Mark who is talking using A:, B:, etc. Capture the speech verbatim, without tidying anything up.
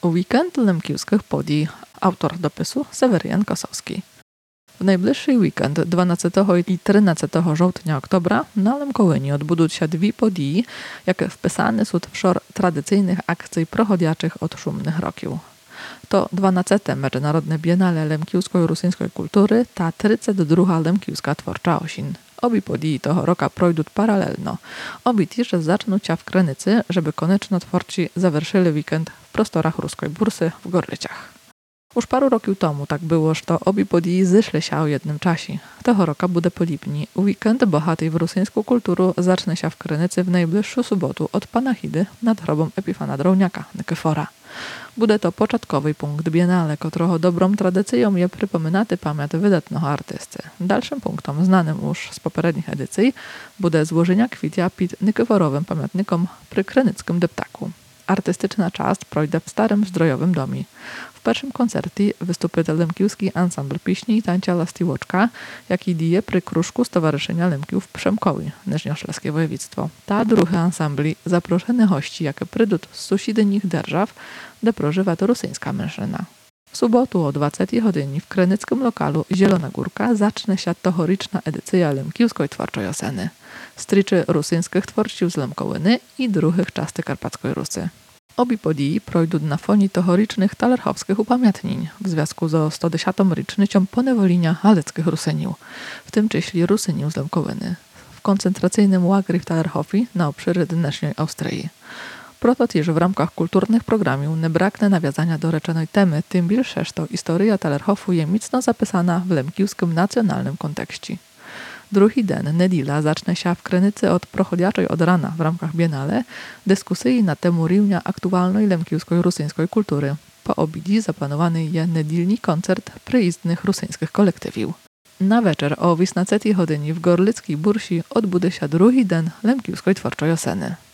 A: Weekend Lemkiłskich podій. Autor dopisu Seweryjan Kosowski. W najbliższy weekend dwunastego i trzynastego żołtnia oktobra na Lemkołyni odbudуть się dwie podії, jakie wpisane są w szor tradycyjnych akcji prochodziaczych od szumnych rokiów. To dwunastego Międzynarodne Biennale Lemkiłsko-Rusyńskiej Kultury ta trzydziesta druga Lemkiłska Tworcza Osin. Obie podії toho roka projdą paralelno. Obie też zaczną się w Krynicy, żeby koniecznie twórcy zawerszyli weekend w prostorach ruskiej bursy w Gorlyciach. Już paru roków temu tak było, że obie podії zeszły się o jednym czasie. Tego roku będzie podobnie. Weekend bohatej w rosyjską kulturę zacznie się w Krynicy w najbliższą sobotę od Panachidy nad grobem Epifana Drowniaka, Nikifora. Bude to początkowy punkt biennale, którego dobrą tradycją je przypominaty pamięć wydatnego artysty. Dalszym punktem, znanym już z poprzednich edycji, bude złożenia kwitia pod Nikiforowym pamiętnikom przy Krynickim deptaku. Artystyczna część projdzie w starym zdrojowym domie. W pierwszym koncercie wystąpi Lemkiłski Ansambl Piśni i Tańca Lastiłoczka, jaki dzieje przy kruszku Stowarzyszenia Lemkiów Przemkowi, Niżniośląskie Województwo. Ta druga ansambli zaproszone gości, jakie przyjdą z sąsiednich держав, gdzie prożywa to rosyjska mężczyzna. W sobotę o dwudziestej godzinie w krynickim lokalu Zielona Górka zacznie się tegoryczna edycja Lemkiłskiej Tworczej Oseny. Stryczy rosyjskich twórców z Lemkołyny i druhych części Karpackiej Rusy. Obie podії projdą na fonie tegorycznych talerchowskich upamiętnień w związku ze sto dziesiątą rocznicą ponewolenia haleckich Rusyniów, w tym cześli Rusyniów z Lemkołyny, w koncentracyjnym łagrze w Talerchowie na obszarze dnešnej Austrii. Proto też w ramach kulturnych programów nie braknie nawiązania do rzeczonej temy, tym więcej, że historia Talerchowu jest mocno zapisana w lemkiłskim nacjonalnym kontekście. Drugi dzień, niedziela, zacznie się w Krynicy od prochodziaczej od rana w ramach biennale dyskusji na temat równia aktualnej lemkiłskiej rosyjskiej kultury. Po obiedzie zaplanowany jest niedzielny koncert przyjezdnych rosyjskich kolektywów. Na wieczór o osiemnastej godzinie w Gorlickiej Bursi odbudzie się drugi dzień Lemkiłskiej Tworczej Oseny.